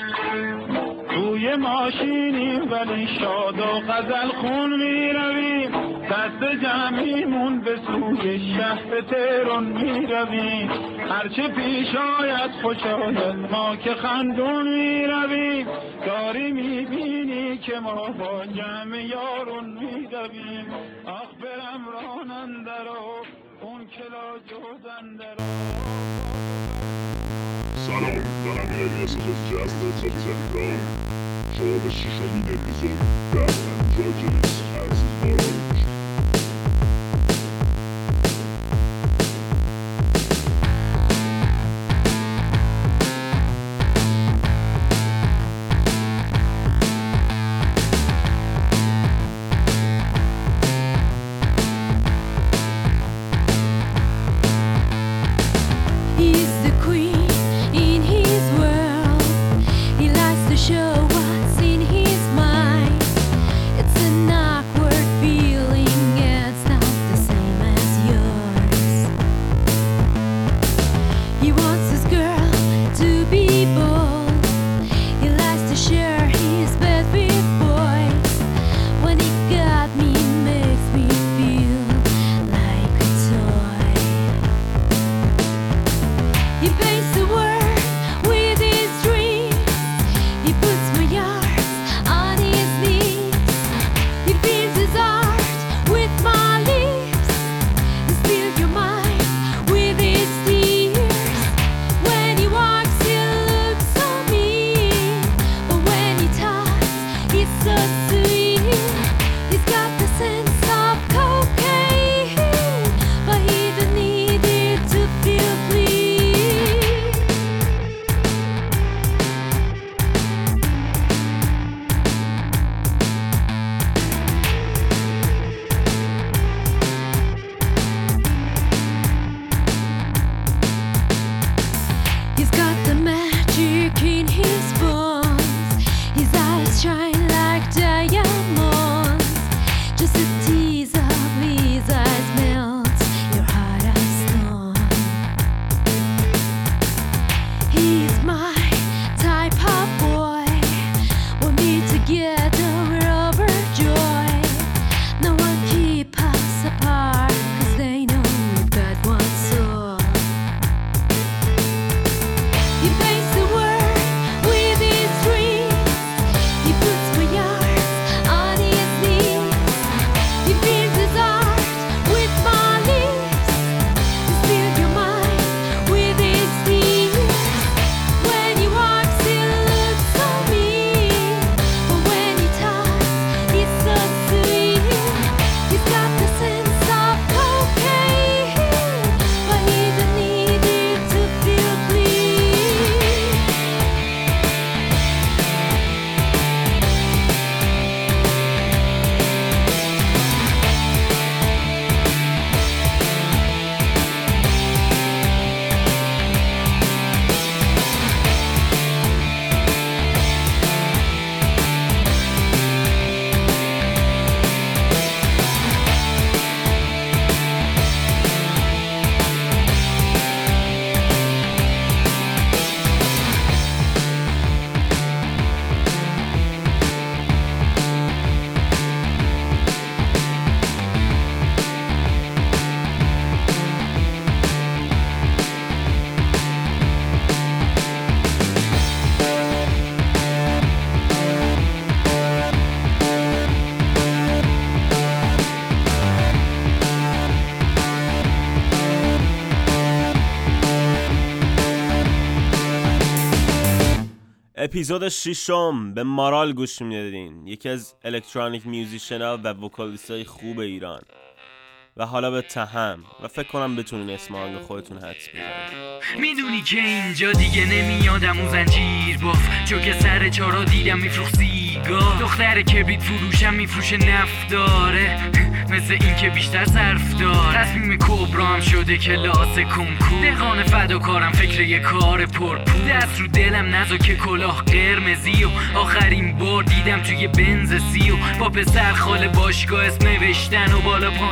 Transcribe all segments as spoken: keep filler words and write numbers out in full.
توی ماشینیم ولی شاد و غزل خون میرویم، دست جمعیمون به سوی شهر تهران میرویم. هرچه پیش آید خوش آید ما که خندون میرویم، داری میبینی که ما با جمع یارون میرویم. آخ برم راننده رو اون کلا جودنده رو. سلام، دارم یه احساس جذب تلتنگرام. شما به شیشمین اپیزود در اندروجنس از مارال اپیزود ششم به مارال گوش میدادین، یکی از الکترونیک میوزیشن‌ها و وکالیست‌های خوب ایران. و حالا به تهم و فکر کنم بتونین اسم آهنگ خودتون حدس بزنید. میدونی که اینجا دیگه نمیادم و زنجیر باف، چون که سر چارا دیدم میفروخ سیگار. دختر کبریت فروشم میفروشه نفت داره، مثل این که بیشتر صرف داره. تصمیم کبرام شده که لاسه کنکور، دهقان فداکارم فکر یه کار پرپور. دست رو دلم نزا که کلاه قرمزی و آخرین بار دیدم توی بنز سی و با پسر خاله باشگاه اسم نوشتن و بالا پایین می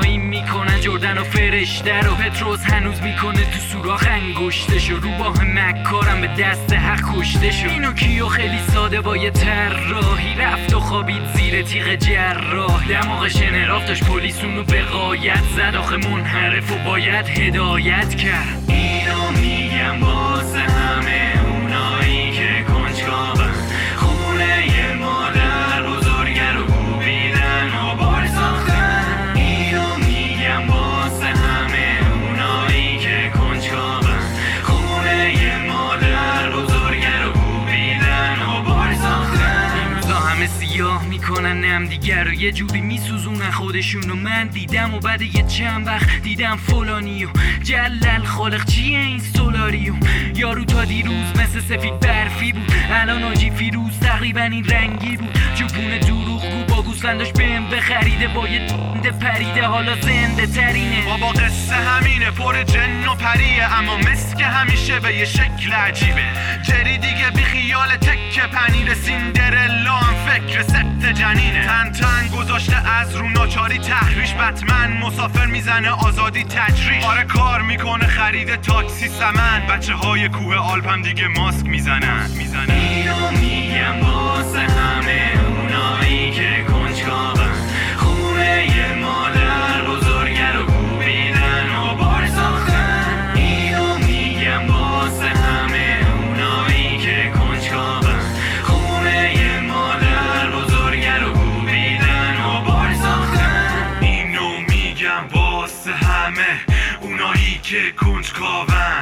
میکنن جردن و فرشته رو. پتروس هنوز میکنه تو سوراخ انگشتشو. رو باه مکارم به دست حق کشته شو. اینو کیو خیلی ساده با یه طراحی رفت و خوابید زیر تیغ جراح. دماغش انحراف داشت پلیس اونو به غایت زد. آخه منحرف و باید هدایت کرد. اینو میگم واسه همه اونایی که کنجکاون، خونه ی مادر بزرگه رو کوبیدن و بار ساختن. اینو میگم واسه همه اونایی که کنجکاون، خونه ی مادر بزرگه رو کوبیدن و بار ساختن. این روزا همه سیاه میکنن نم دیگر رو یه جوری میسوزونن خودشونو. من دیدم و بعد یه چند وقت دیدم فلانیو. جلل خالق چیه این سولاریو؟ یارو تا دیروز مثل سفید برفی بود، الان آجی فیروز تقریبا این رنگی بود. جوپون دروغ گو با گوسفنداش بهم بخریده، با یه دنده پریده حالا زنده ترینه. بابا قصه همینه، پر جن و پریه، اما مسک همیشه به یه شکل عجیبه. جری دیگه بی خیال تک پنیر، سیندرلا هم فکر سبت جنینه. تن تن گذاشته از رو ناچاری تحریش، بتمن مسافر میزنه آزادی تجریش. آره کار میکنه خرید تاکسی سمن، بچه های کوه آلپم دیگه ماسک میزنن میزنن. اینو میگم واسه همه اونایی که کنجکاون، خونه ی مادر بزرگه رو کوبیدن و بار ساختن. اینو میگم واسه همه اونایی که کنجکاون، خونه ی مادر بزرگه رو کوبیدن و بار ساختن. اینو میگم واسه همه اونایی که کنجکاون،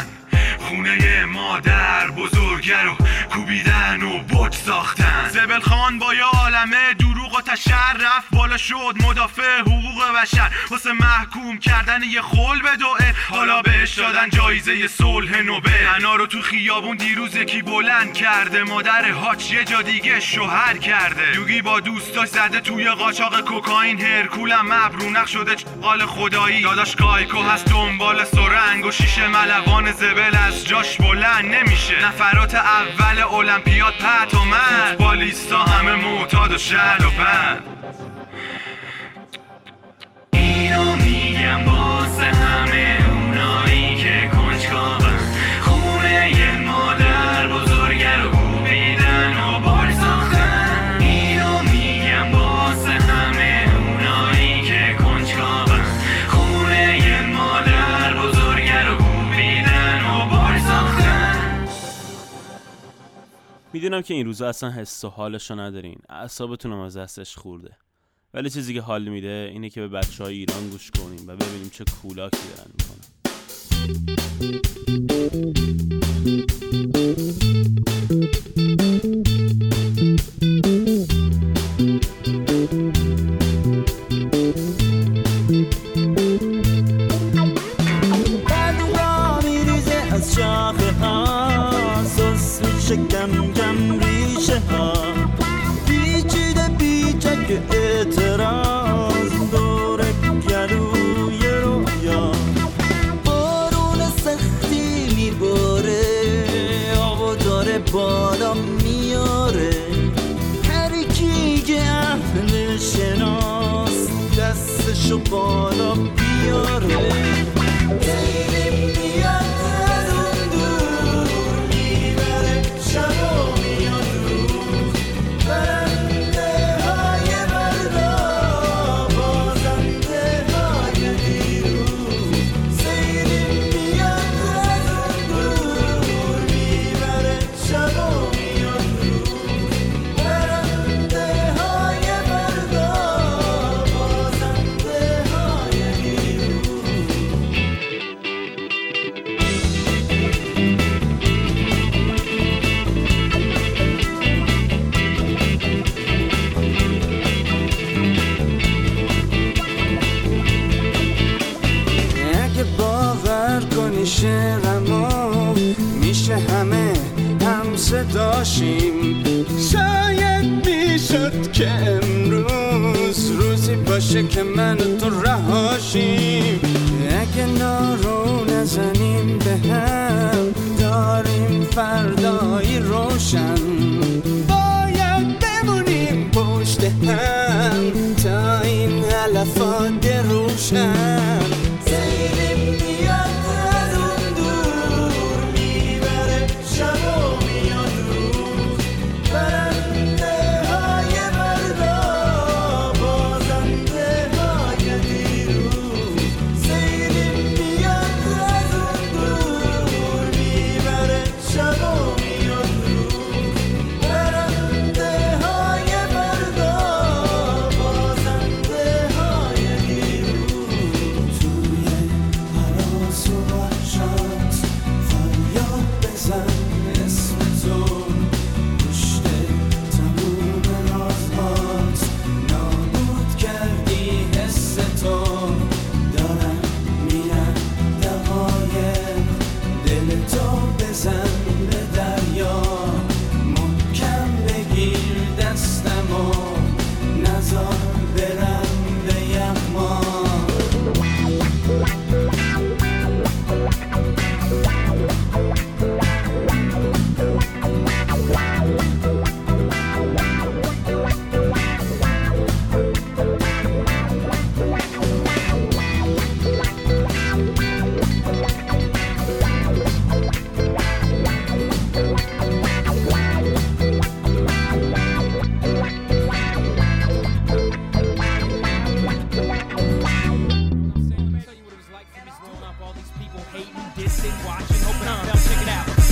خونه مادر بزرگه رو کوبیدن و بوت ساختن. زبل خان با یه عالمه دروغ و تشرف بالا شد مدافع حقوق بشر، واسه محکوم کردن یه خل به دوئه. حالا بهش دادن جایزه صلح نوبل. انا رو تو خیابون دیروز یکی بلند کرده، مادر هاچ یه جا دیگه شوهر کرده. یوگی با دوستاش زده توی قاچاق کوکائین، هرکولم مبرونق شده چقال خدایی. داداش کایکو هست دنبال سرنگ و شیشه ملوان زبل از جاش بلند نمیشه. نفرات اول المپیاد پت و من، فوتبالیستا همه معتاد و شل و پن. اینو میگم واسه همه اونایی که کنجکاون، خونه ی مادر بزرگه رو کوبیدن و بار ساختن. اینو میگم واسه همه اونایی که کنجکاون، خونه ی مادر بزرگه رو کوبیدن و بار ساختن. میدونم که این روزا اصلا حس و حالشو ندارین، اعصابتونم از دستش خورده، ولی چیزی که حال میده اینه که به بچهای ایران گوش کنیم و ببینیم چه کولاکی دارن میکنن. بردوها میریزه از شاخه ها، سوس میشه کم کم ریشه ها، پیچیده پیچک اعتراض دوره گلوی رویا. بارون سختی میباره، آبو داره بالا میاره، هر کی که اهل شناس دستشو بالا بیاره. خیلی میاد از اون دور، میبره شب و میاد روز، برنده های بردا بازنده های دیروز. خیلی میاد از اون دور، میبره شب و میاد روز، برنده های بردا بازنده های دیروز. اگه باور کنی شعرمو میشه همه هم صداشیم، شاید میشد که امروز روزی باشه که من و تو رهاشیم. اگه نارو نزنیم به هم داریم فردایی روشن، باید بمونیم پشت هم تا این علفات روشن.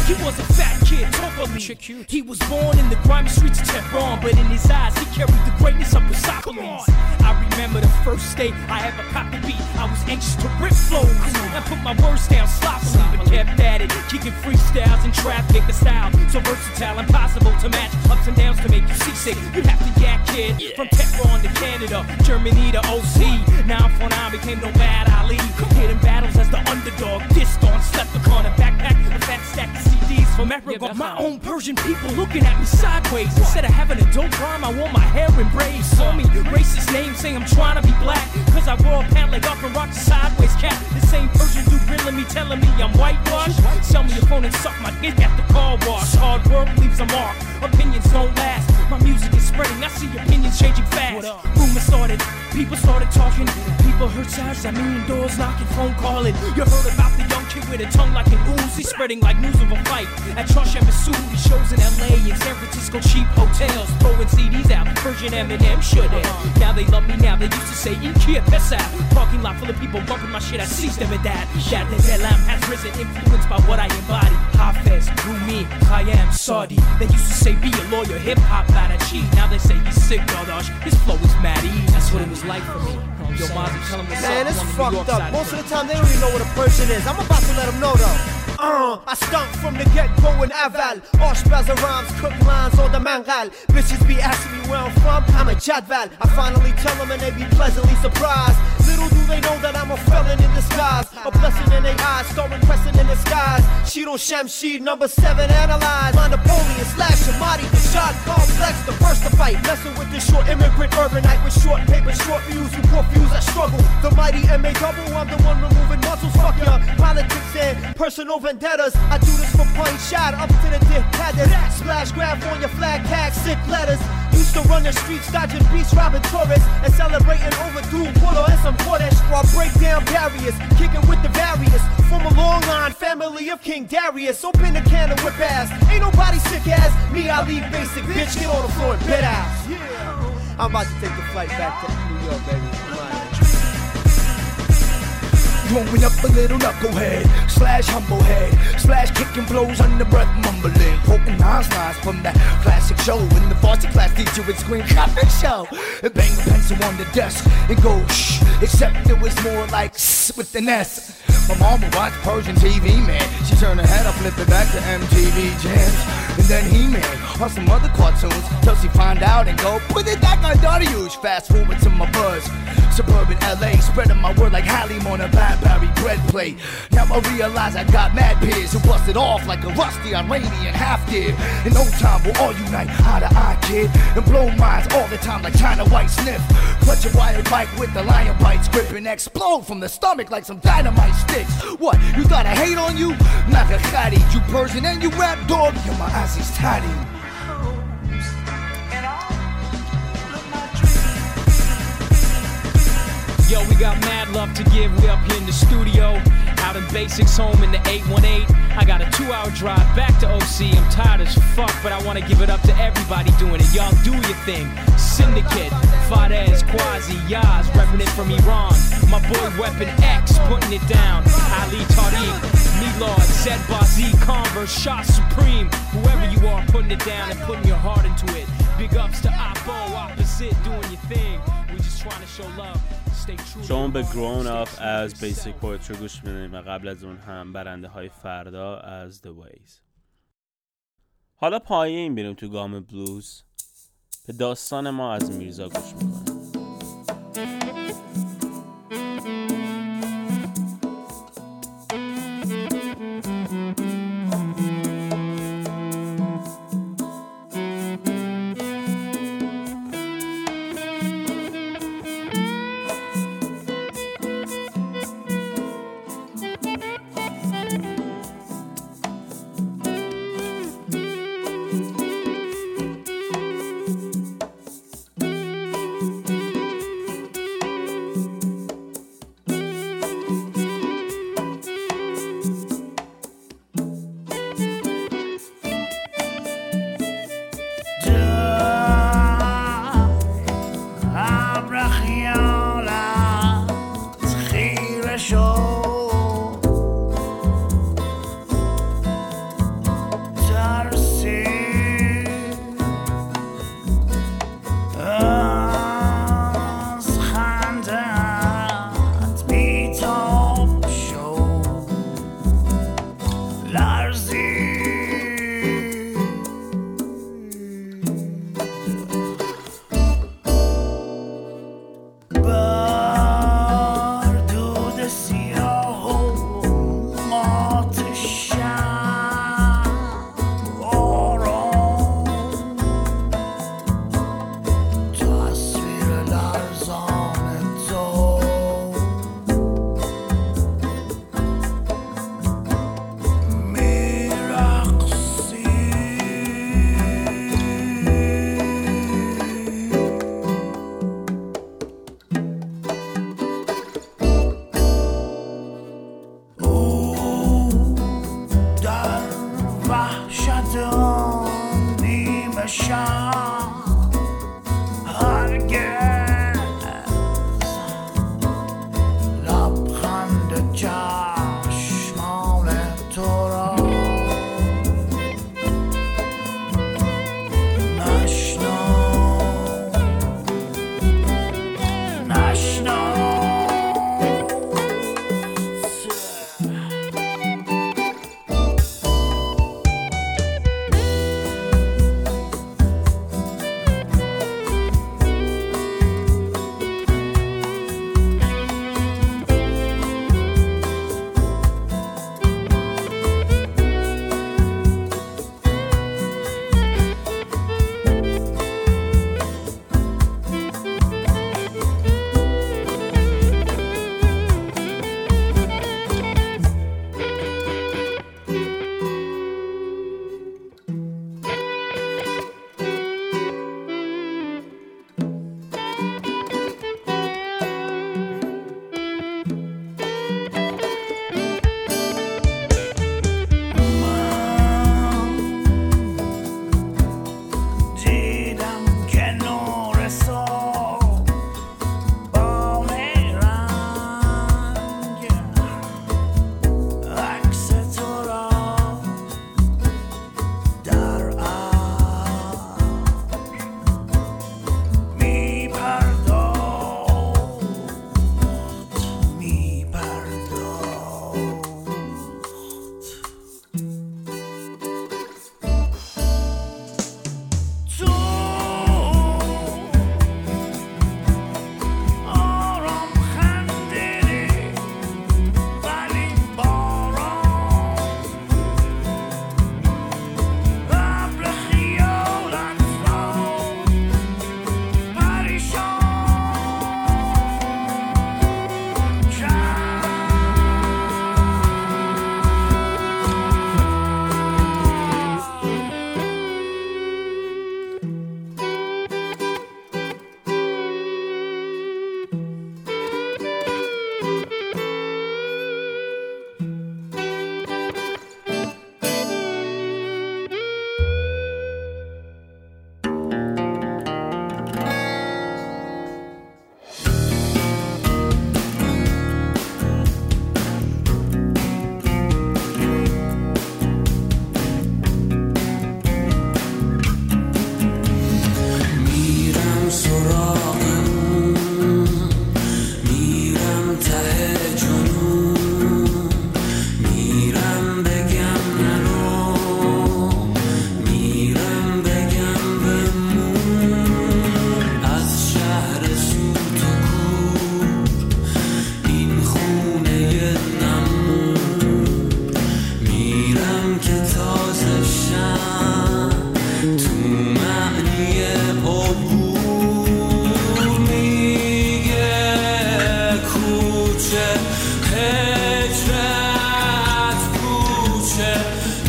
He was a fat kid, totally. He was born in the grimy streets of Tehran, but in his eyes he carried the greatness of Persepolis. I remember the first day I ever copped the beat. I was anxious to rip flows and put my words down sloppily, but kept at it, kicking freestyles in traffic. The style so versatile, impossible to match. Ups and downs to make you seasick. You'd have to yak, kid. From Tehran to Canada, Germany to O C. Now I'm I became no bad Ali. Hitting battles as the underdog. Dissed on, slept upon a backpack, a fat stack of C Ds from Africa. My own Persian people looking at me sideways. Instead of having a dope rhyme, I wore my hair in braids. Saw me racist names saying I'm trying to be black, cause I wore a pant leg up and rocked a sideways cap. The same Persian dude grilling me, telling me I'm whitewashed. Sell me a phone and suck my dick at the car wash. Hard work leaves a mark, opinions don't last. My music is spreading, I see opinions changing fast. Rumors started, people started talking. People heard sounds, I mean doors knocking, phone calling. You heard about the young kid with a tongue like an ooze. He's spreading like news of a fight at Trusha Massoud. He shows in L A and San Francisco, cheap hotels, throwing C Ds out. Persian Eminem should have. Now they love me now, they used to say Inkia Pesa. Parking lot full of people bumping my shit, I seized them at that. That the lamp has risen, influenced by what I embody. Hafez, Rumi, Khayyam, Saudi. They used to say be a lawyer, hip hop, not a cheat. Now they say he's sick, Dardash. His flow is mad easy. That's what it was like for me. Yo, Mozzie, tell him what's up. Man, it's fucked up. Most of the time, they don't even know what a person is. I'm about to let them know, though. Uh, I stunk from the get-go in Aval. Oshbaza rhymes, cook lines on the mangal. Bitches be asking me where I'm from, I'm a Jadval. I finally tell them and they be pleasantly surprised. Little do they know that I'm a felon in disguise. A blessing in their eyes, starring pressing in the skies. Shido Shamshid, number seven, analyze. My Napoleon, slash Shamadi, the shot complex, the first to fight. Messing with this short immigrant urbanite with short paper, short views, who poor views, I struggle. The mighty M A double, I'm the one removing muscles. Fuck your politics and personal vendettas. I do this for point shot up to the dictators. Splash grab on your flag tag, sick letters. Used to run the streets, dodging beats, robbing tourists, and celebrating overdue polo and some Kodesh. While I break down barriers, kicking with the various. From a long line, family of King Darius. Open a can of whip ass. Ain't nobody sick as me, I leave basic, bitch. Get on the floor and bed ass. Yeah. I'm about to take the flight back to New York, baby. Come on. Growing up a little knucklehead, slash humble head, splash kicking blows under breath mumbling, poking nines lines from that classic show. When the varsity class teacher would scream, "Cut the show!" and bang a pencil on the desk and go shh. Except it was more like shh with an S. My mom would watch Persian T V, man. She turned her head up, flip it back to M T V jams, and then He-Man or some other cartoons till she find out and go put it back on Dariush. Fast forward to my buzz, suburban L A, spreading my word like Halim on a Badberry bread plate. Now I realize I got mad peers who busted off like a rusty Iranian half did. In no time we'll all unite, eye to eye, kid, and blow minds all the time like China White sniff. Clutch a wired bike with the lion bites, grip and explode from the stomach like some dynamite sticks. What, you thought I hate on you? Naka Khadi, you Persian and you rap dog, you're my Aziz Tadi. Yo, we got mad love to give, we up here in the studio, out in Basics home in the eight one eight. I got a two hour drive back to O C, I'm tired as fuck, but I wanna give it up to everybody doing it. Y'all do your thing. Syndicate, Fadez, Quasi, Yaz, repping it from Iran. My boy Weapon X, putting it down. Ali Tariq, Milord, Zed Bazi, Converse, Shah Supreme. Whoever you are, putting it down and putting your heart into it. Big ups to Oppo, Opposite, doing your thing. We just trying to show love. شما به Grown Up از Basic Poetry گوش میدونید و قبل از اون هم برنده های فردا از The Ways. حالا پایین بریم تو گام بلوز، به داستان ما از میرزا گوش میکنیم.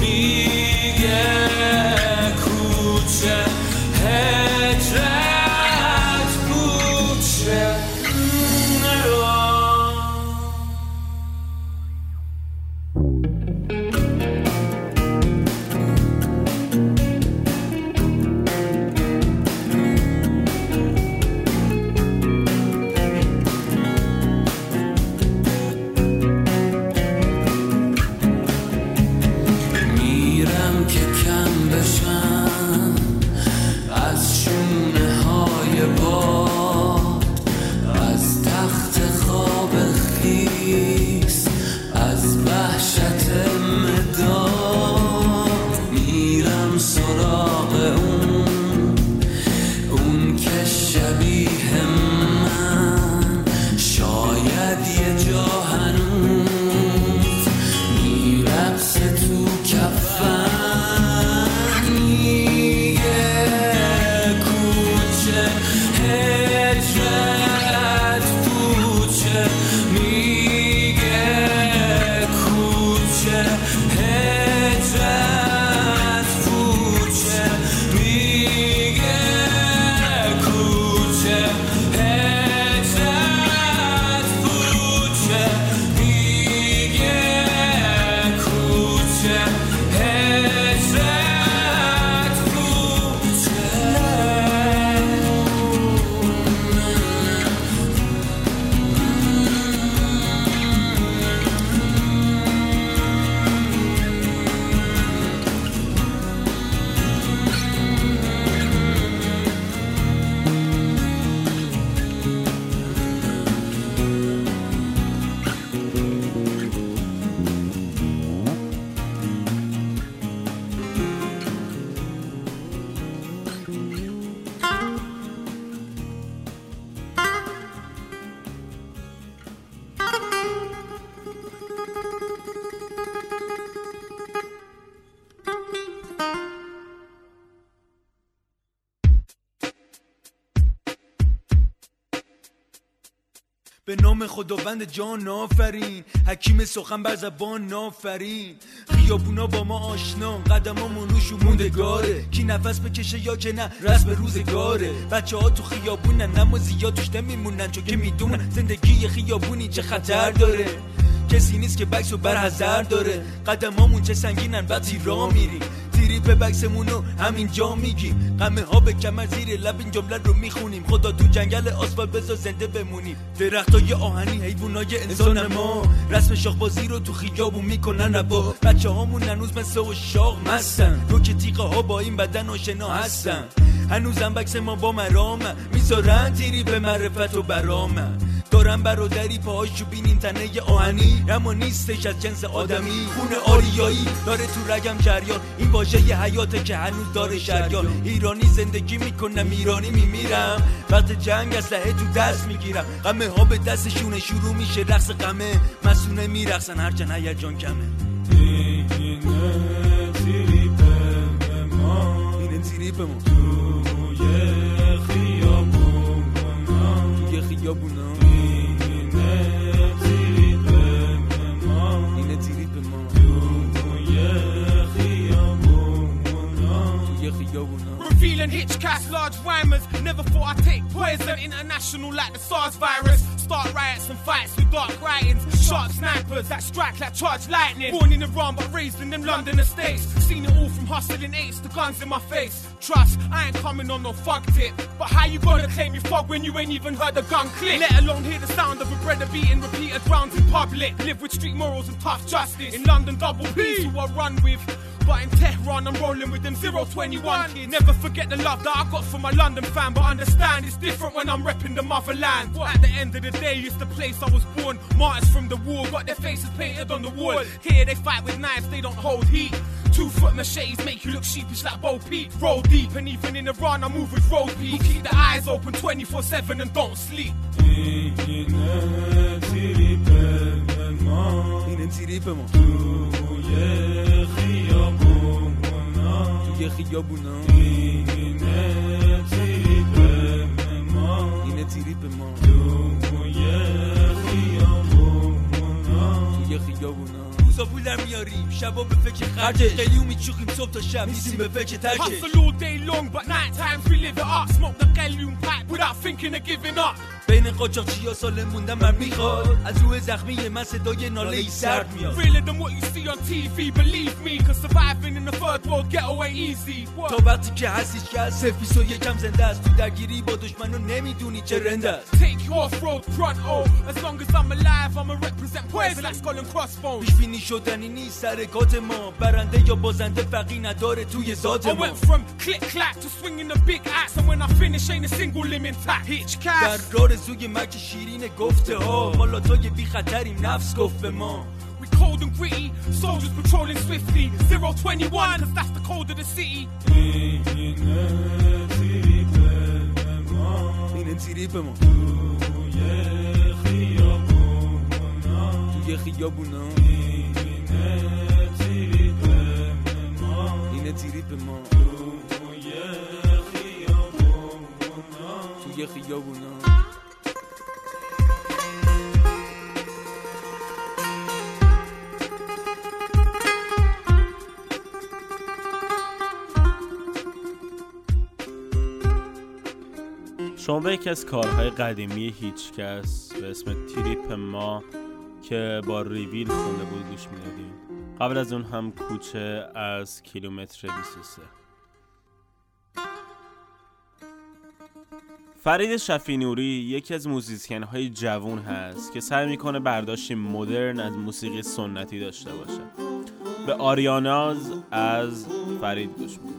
میگه کوچه هجرت کوچه به نام خداوند جان آفرین، حکیم سخن بر زبان آفرین. خیابونا با ما آشنا، قدمامون روشون موندگاره. کی نفس بکشه یا که نه رسم روزگاره. بچه ها تو خیابونن اما زیاد توش نمیمونن، چون که میدونن زندگی خیابونی چه خطر داره. کسی نیست که بکس و برحضر داره. قدمامون چه سنگینن وقتی راه میریم، تیری به بکسمونو همینجا میگیم. غمه ها به کمر زیر لب این جمله رو میخونیم. خدا تو جنگل آسفالت بذار زنده بمونیم. درختای آهنی حیوانای انسان ما، رسم شاخبازی رو تو خیابون میکنن روا. بچه هامون هنوز مثل و شاق مستن، رو که تیغه ها با این بدن آشنا هستن. هنوزم بکس ما با مرامه، میذارن تیری به معرفت و برامه. دارم برادری پاهاشو بینین تنه آهنی، اما نیستش از جنس آدمی. خون آریایی داره تو رگم جریان، این واژه ی حیاته که هنوز داره شریان. ایرانی زندگی میکنم، ایرانی میمیرم. وقت جنگ اسلحه تو دست میگیرم. غمه ها به دستشونه شروع میشه رقص غمه. مسونه میرقصن هرچند هیجان کمه. اینه تریپ ما، اینه تریپ ما توی خیابونا، توی خیابونا. Revealing hitchcats, large rhymers. Never thought I'd take poison. International like the SARS virus. Start riots and fights with dark writings. Sharp snipers that strike like charged lightning. Born in Iran but raised in them London estates. Seen it all from hustling eights to guns in my face. Trust, I ain't coming on no fuck tip. But how you gonna claim you fog when you ain't even heard a gun click? Let alone hear the sound of a brother beating repeated rounds in public. Live with street morals and tough justice. In London double P's who I run with. But in Tehran I'm rolling with them zero twenty-one kids. Never forget the love that I got from my London fam, but understand it's different when I'm repping the motherland. At the end of the day, it's the place I was born. Martyrs from the war, got their faces painted on the wall. Here they fight with knives, they don't hold heat. Two foot machetes make you look sheepish like Bo Peep. Roll deep, and even in Iran I move with road peak. Keep the eyes open twenty-four seven and don't sleep. توی خیابونا اینه تریپ ما، اینه تریپ ما توی خیابونا، توی خیابونا. روزا پولم میاریم شبا به فکر خرجه قلیون میچوخیم صبح تا شب نیستیم به فکر ترکه Hustle all day long but night times we live it up. Smoke the قلیون pipe without thinking of giving up. بین قاچاقچیا سال موندم من میخواد از روی زخمی من صدای ناله ای سرد میاد. Realer than what you see on T V, believe me, cause surviving in the third world get away easy. تا وقتی که هستیش که از سفیس و یکم زنده است تو درگیری با دشمنو نمیدونی چه رنده است. Take you off road pronto, as long as I'm alive I'ma represent poison like skull and crossbones. پیش بینی شدنی نیست حرکات ما برنده یا بازنده فرقی نداره توی ذات ما. I went from click clack to swinging the big axe and when I finish ain't a single limb intact. Hitch در cast رارزوی مک شیرین گفته ها مالا توی بی خطریم نفس گفت به ما. we cold and gritty, soldiers patrolling swiftly. zero twenty-one, cause that's the code of the city. اینه تیریپ ما توی خیابونا اینه تیریپ ما توی خیابونا. شما به یکی از کارهای قدیمی هیچکس به اسم تریپ ما که با ریویل خونده بود گوش میدادیم. قبل از اون هم کوچه از کیلومتر بیست و سه. فرید شفیع نوری یکی از موزیسین های جوون هست که سعی میکنه برداشتی مدرن از موسیقی سنتی داشته باشه. به آریاناز از فرید گوش میدیم.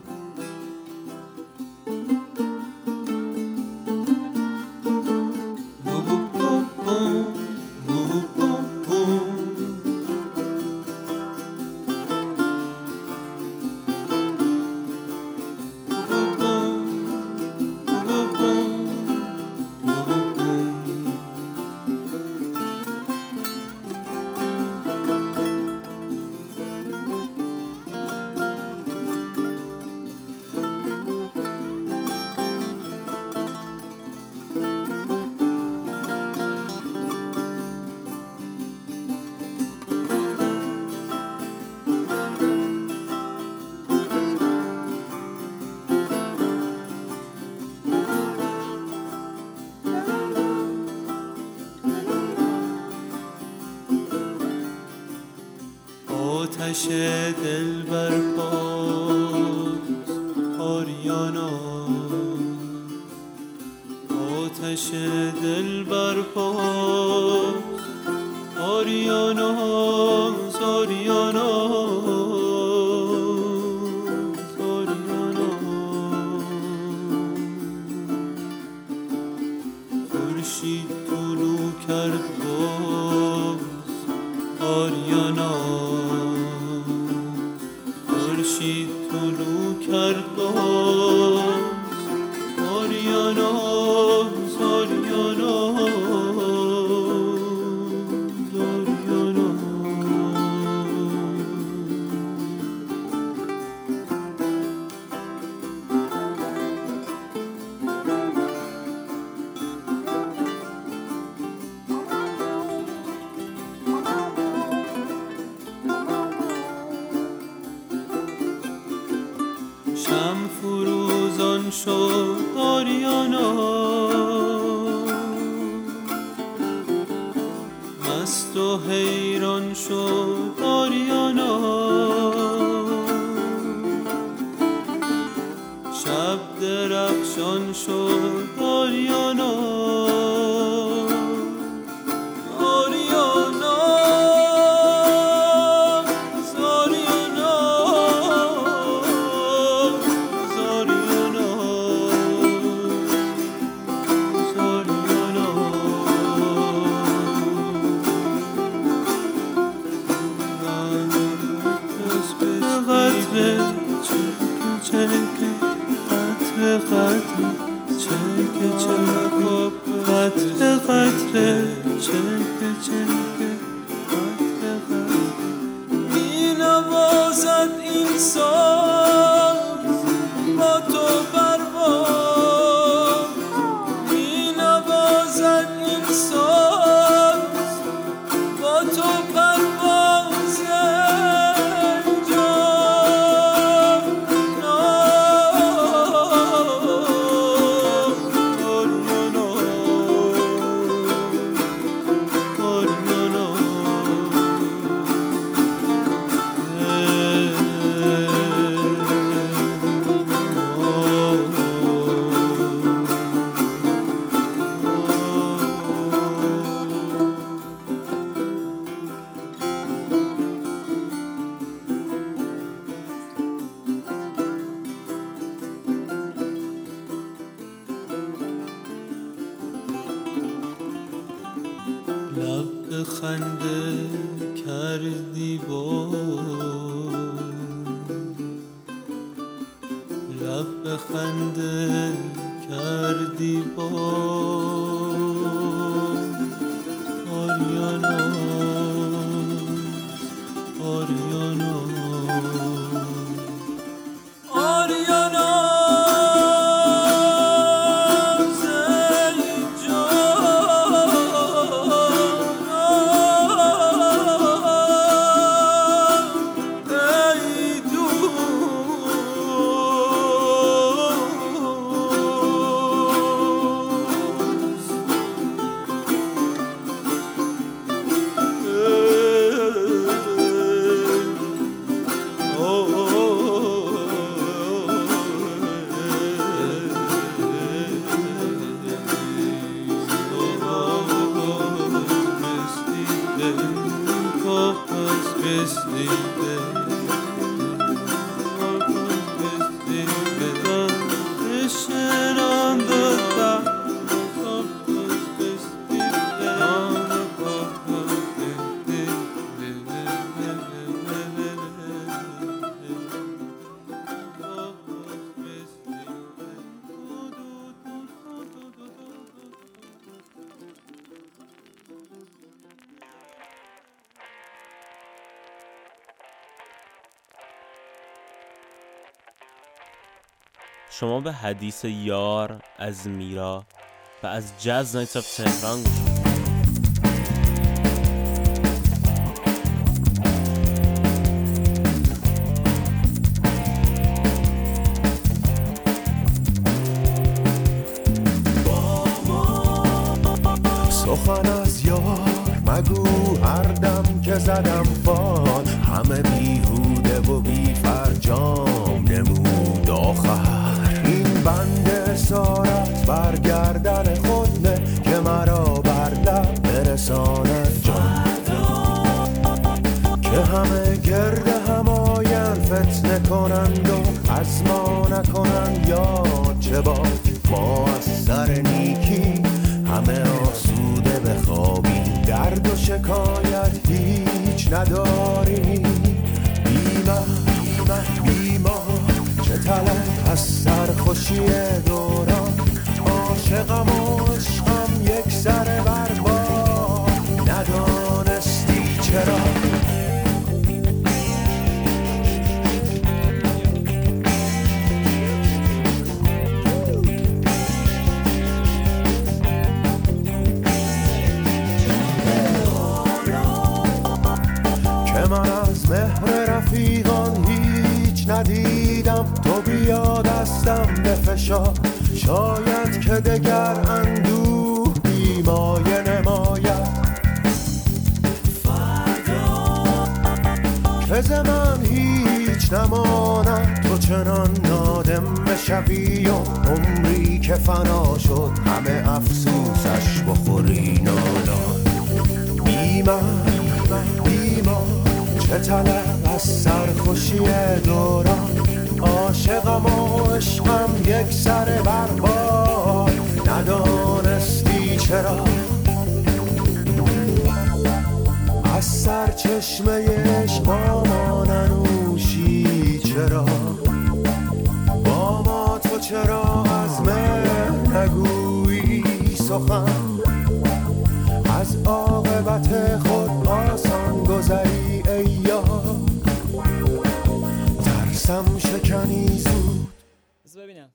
آتش دل برپاس آریانا، آتش دل برپاس آریانا، آریانا، آریانا. خورشید طلوع کرد باز آریانا، خورشید طلوع کرد باز آریانا، آریانا، آریانا. شم فروزان شد آریانا، مست و حیران شد آریانا، شب درخشان شد آریانا، آریانا، قطر خنده کردی با لب به خنده کردی با آریانا آریانا آریانا شما به حدیث یار از میرا و از جاز نایتس آف تهران گوش سخن از یار مگو هر دم که زدم فال همه بیهوده و بی فرجام نمود آخر این بند اسارت برگردن خود نه که مرا بردم برساند جان که همه گرد هم آین فتنه کنند و از ما نکنند یاد چه باد ما از سر نیکی همه آسوده بخوابیم درد و شکایت هیچ نداریم بیمه بیمه بیما چه طلب از سرخوشی دوران عاشقم و عشقم یک سر برباد ندانستی چرا من از مهر رفیقان هیچ ندیدم تو بیا دستم بفشار شاید که دگر اندوه بیمایه نماید که ز من هیچ نماند تو چنان نادم بشوی و عمری که فنا شد همه افسوسش بخوری نالان بیمن بیمان چه طلب از سرخوشی دوران عاشقم و عشقم یک سر برباد ندانستی چرا از سر چشمه عشق با ما ننوشی چرا با ما تو چرا از مهر نگویی سخن از عاقبت خود آسان گذری ای یار ترسم شکنی زود ببینم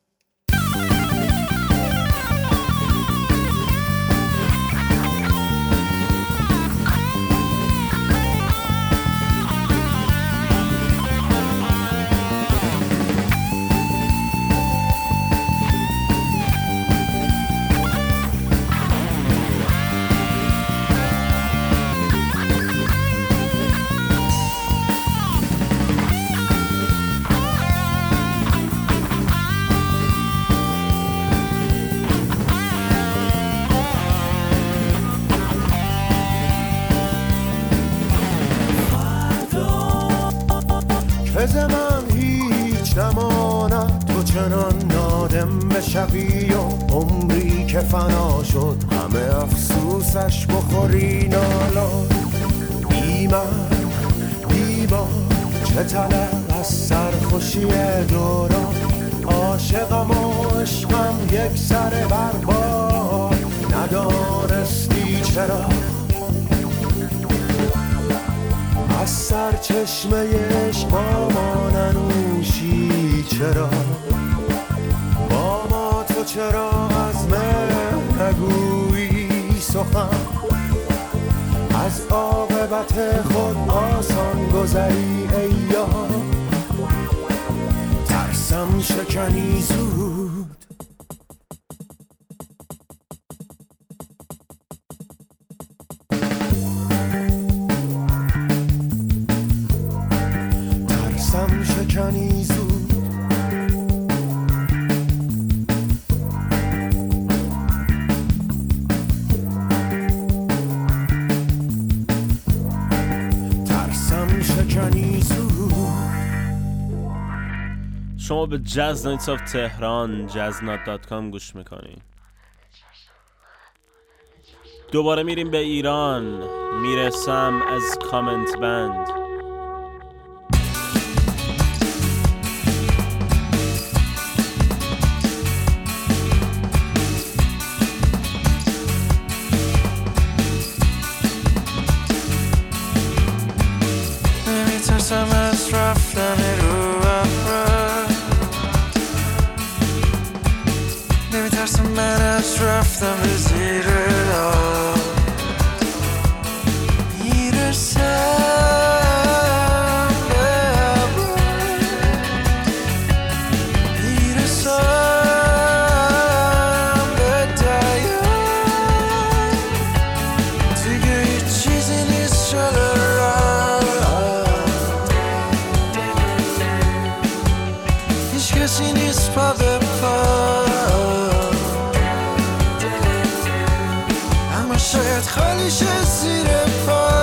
ز من هیچ نماند تو چنان نادم بشوی و عمری که فنا شد همه افسوسش بخوری نالا. بیمن بیمار چه طلب از سرخوشی دوران، عاشقم و عشقم یک سر بربار، ندانستی چرا از سر چشمه عشق با ما ننوشی، چرا با ما تو چرا از مهر نگویی سخن، از عاقبت خود آسان گذری ای یار، ترسم شکنی زود. ترسم شکنی زود. شما به جاز نایتس آف تهران جاز نات دات کام گوش میکنین. دوباره میریم به ایران، میرسم از کامنت بند. نمیترسم از رفتن رو افراد، نمیترسم من از رفتم به زیر آب، میرسم به ابرار، میرسم به دریا، دیگه هیچ چیزی نیست جلو راه، هیچ کسی نیست پا به پا، شاید خالی شه زیر پا.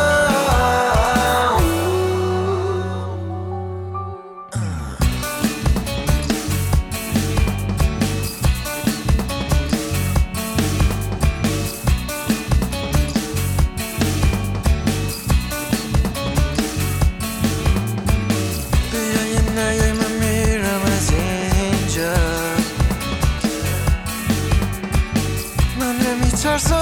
بیایی نیایی من میرم از اینجا، من نمیترسم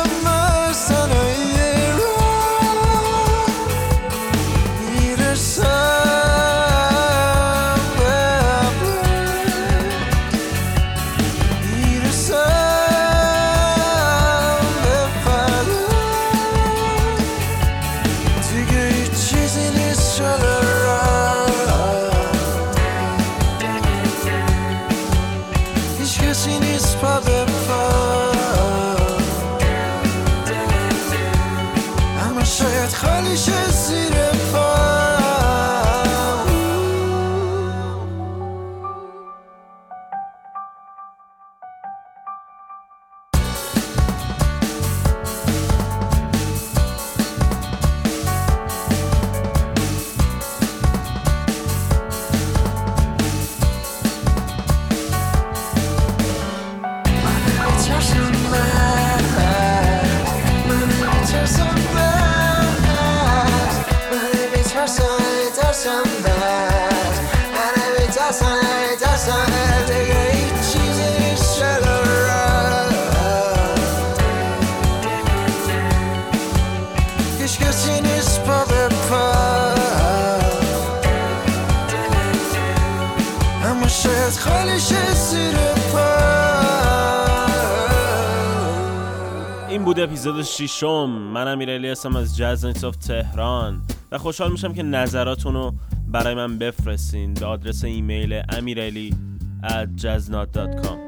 این بود اپیزود ششم. من امیرعلی هستم از جاز نایتس آف تهران و خوشحال میشم که نظراتون رو برای من بفرستین به آدرس ایمیل امیرعلی ات جاز نات دات کام.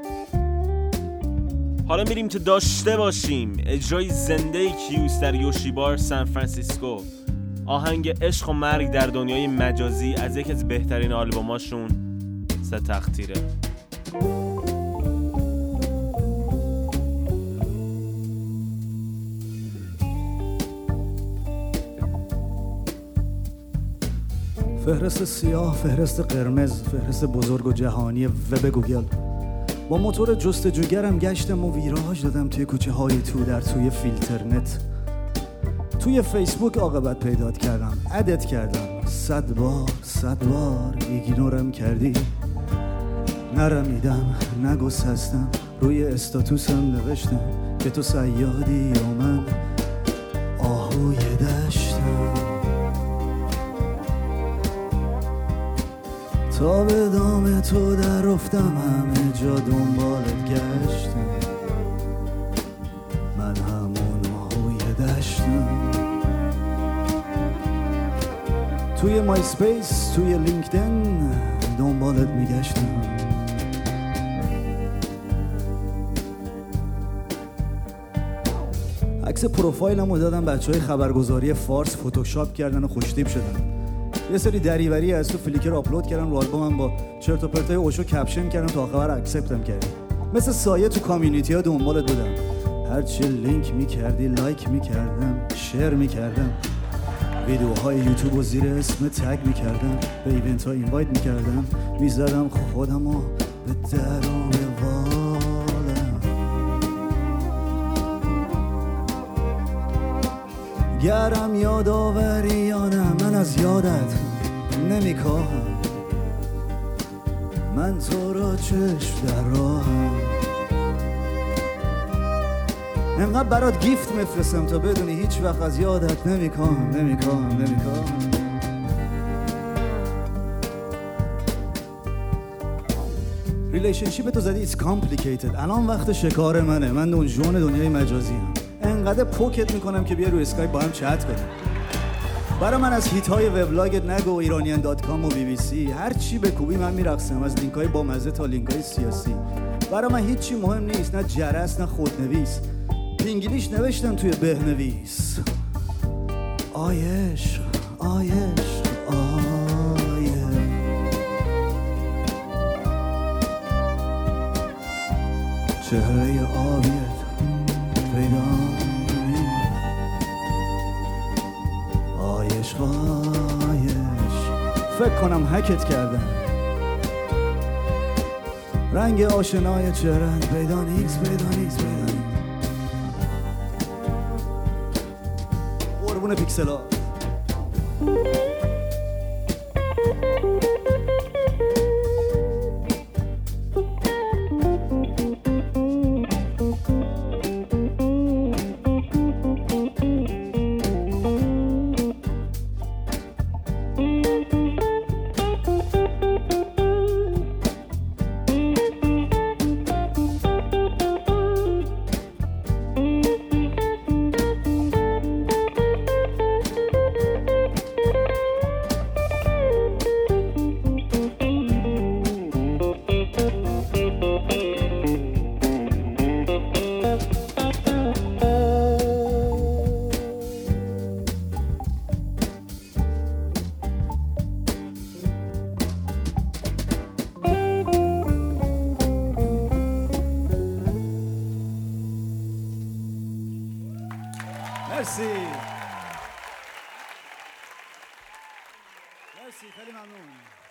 حالا میریم تا داشته باشیم اجرای زنده کیوس در یوشی بار سان فرانسیسکو، آهنگ عشق و مرگ در دنیای مجازی از یکی از بهترین آلبوماشون سه تختیره. فهرست سیاه، فهرست قرمز، فهرست بزرگ و جهانی وب گوگل، با موتور جستجوگرم گشتم و ویراژ دادم توی کوچه های تو در توی فیلترنت. توی فیسبوک عاقبت پیدات کردم، ادت کردم، صد بار صد بار ایگنورم کردی. نرمیدم نگسستم، روی استاتوسم نوشتم که تو صیادی و من آهوی دشتم. تا به دام تو در رفتم، همه جا دنبالت گشتم، من همون آهوی دشتم. توی مای سپیس، توی لینکدین دنبالت میگشتم. عکس پروفایلمو دادم بچه های خبرگزاری فارس فتوشاپ کردن و خوشتیپ شدن. یه سری دریوری از تو فلیکر آپلود کردم رو آلبومم، با چرت و پرتای اوشو کپشن کردم تا آخر اکسپتم کردی. مثل سایه تو کامیونیتی ها دنبالت بودم، هرچی لینک میکردی لایک میکردم، شیر میکردم، ویدیوهای یوتیوب و زیر اسم تگ میکردم، به ایونت ها اینوایت میکردم، میزدم خودمو به در و به والم. گرم یادآوریانم، من از یادت نمیکاهم، من تو را چشم در راهم. انقدر برات گیفت میفرستم تا بدونی هیچ وقت از یادت نمیکاهم نمیکاهم نمیکاهم. ریلیشنشیپ تو زدی it's complicated. الان وقت شکار منه، من دنجون دنیای مجازی هم. انقدر پوکت میکنم که بیا روی اسکایپ با هم چت کنیم. برای من از هیت های وبلاگت نگو، ایرانیان دات کام و بی بی سی، هر چی بکوبی من میرقصم، از لینک های با مزه تا لینک های سیاسی. برای من هیچی مهم نیست، نه جرس نه خودنویس. انگلیش نوشتم توی بهنویس. آیش آیش آیش چهره آبیت پیدا کنی. آیش آیش فکر کنم هکت کردم، رنگ آشنای چهرهت پیدا نیست پیدا نیست پیدا نیست. قربون پیکسلا. مرسی مرسی خیلی ممنون.